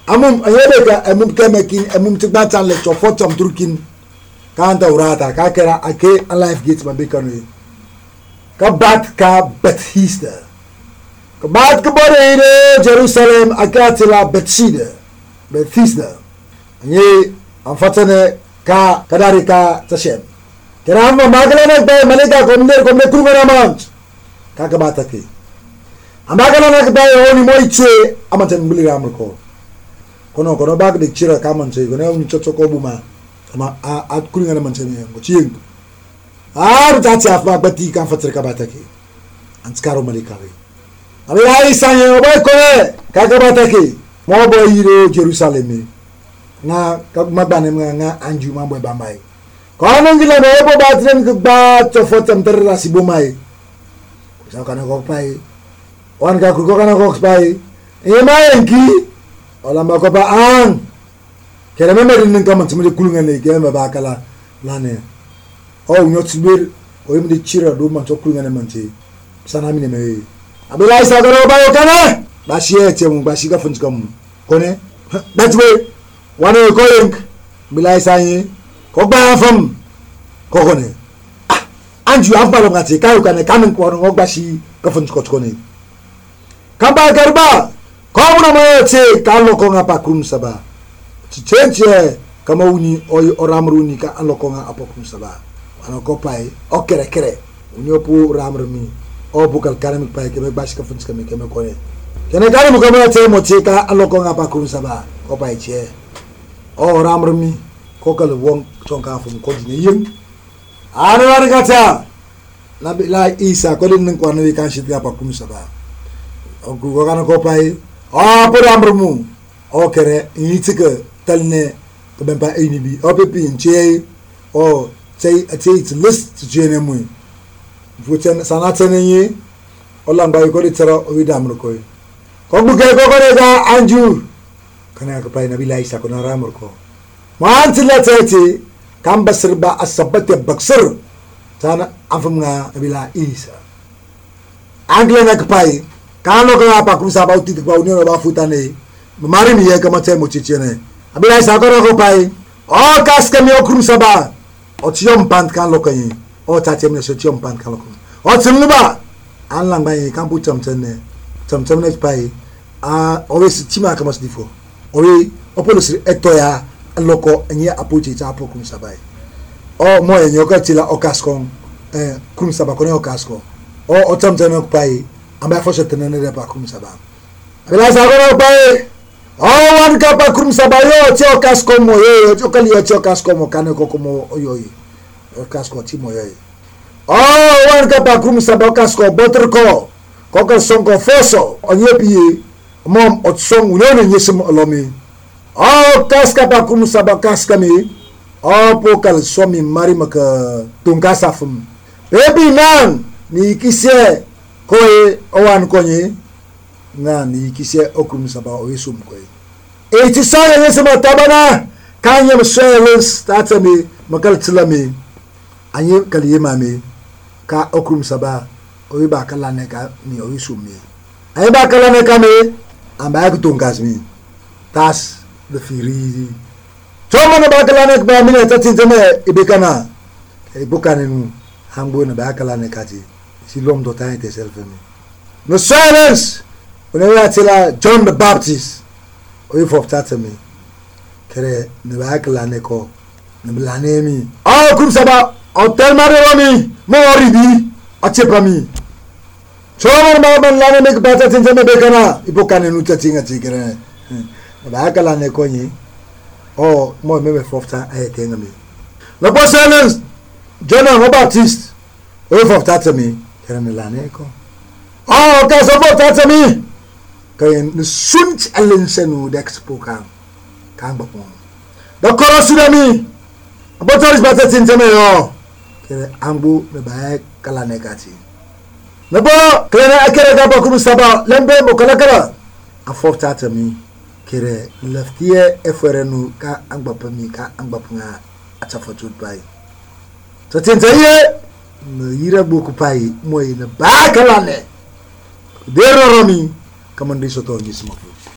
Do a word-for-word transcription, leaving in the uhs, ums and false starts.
amum ayebe amum kemekin amum tigbatan le chofotom turkin kanta urata ka kera ake life gate mabekano ka bat ka Bethesda ka bat ka bore Jerusalem akatila Bethesda Bethesda anye amfatane ka kadari ka tashem kera amma magalana ba malika komner komner kurmana mant ka ka batake amagalana ba oni moiche amatan mbili amko kono kono bag de chira kamanche kono ni chochoko buma ama at kulinga na manchene ngo chieng ar tati afba bati kan fatra ka batake anskaro malikawe abi ai sanye oboy ko ka ka batake mo boy yiro Jerusalem na ka mabane nga anju mambo bambai kono ngila no bo batren ka ba to fotam terra si bomai sa kana ko pai wan ka ko kana ko pai e mai enki ola mako ba ang kera member nin kam tumde kulunga ne gema ba kala lane o nyotsbir o imde chira do man to kulunga ne manti sana mine me abila isa garo ba yo kana ba shiye temu ba shiga funji kam kone datwe wane ko link bila isa yin ko ba fam ko kone anju afba lo ngati kayo kana kamen ko no gba shi ka funji ko kone kamba garba Komuna mote kalo konga pa krum saba. Chenche kama uni oy oramruni ka alokonga apa krum saba. Ano ko pai o kere kere. Unyo pu ramrmi. O bukal karamik pai ke bash ka funds ka me ke me kore. Kene kare mo kama te mote ka alokonga pa krum saba. Ko pai che. O ramrmi ko kal wong chonka fum ko dine yim. Ano war gata. La la isa ko din ko no kan shit ka pa krum saba. O ko kana ko pai ah por amrumu o kere itike talne ko ben pa inibi o pepi nche o say say it's list to jene mu futen sanata nenyi o lamba ko litera o widamru ko ko buke ko ko ga anju kana ko pa nabi laisa ko naramur ko man tilatati kam basirba asabate baksir sana afumga nabi la isa angle na pai kano ka pa kum sa ba uti ba union ba futane mari mi ye kama te mo chichene abila sa ko ko pai o kas ke mi o kum sa ba o tiom pan kan lo kan o ta tem ne so tiom pan kan lo o tinu ba an lang ba yi kan bu tam tene tam tam ne pai a o wes tima kama s difo o wi o police etoya loko enye apochi ta po kum sa ba o mo ye nyoka tila o kas kon eh kum sa ba ko ne o kas ko o o tam tene ko pai amba fosha tenene de pa kum saba bila sa ko pai o wan ka pa kum saba yo tio kasko mo yo tio kali yo tio kasko mo kane ko mo oyo yo kasko ti mo yo o wan ka pa kum saba kasko botr ko ko ka son ko foso onye pie mom o son uno ne nyesum olomi o kaska pa kum saba kaska mi o po kal so mi mari maka tungasa fum baby nan ni kise koe owan konye na ni kise okrum saba o yesum koe e ti sare yesa matabana kanye msheles tata me makal tilame anye kaliye mame ka okrum saba o iba kala ne ka ni o yesum me ay ba kala ne ka me amba ak tungas mi tas de firi choma na ba kala ne ba mi ne tati teme ibekana e bukanenu hambo na ba kala ne kati si l'homme doit être self-aimé. No silence. On est là, c'est là, John the Baptist. Oui, faut peut-être me. Kere ne va que l'année ko, ne me l'année mi. Ah, comme ça va. On tellement de mi. Mon ribi. A tche pas mi. Choma ma ban l'année me que pas t'en me bekana. Il faut qu'on nous t'inga tigre. Ne va que l'année ko ni. Oh, moi même faut peut-être être tenga mi. Le bon silence. John the Baptist. Oui, faut peut-être me. Kera ne lane ko oh ka so bo tata mi kayen ne sunt alensenu d'expo kan kan ba pon da ko sudami abotoris bata tinteme yo kere ambu ne ba kala negati ne bo kere akere ga ba kum saba lembe mo kala kala afo tata mi kere leftie eferenu ka angba pami ka angba punga atafotu bai to tintaye ne yira boku pai moy ne ba kala ne dero romi kamandi soto ngismo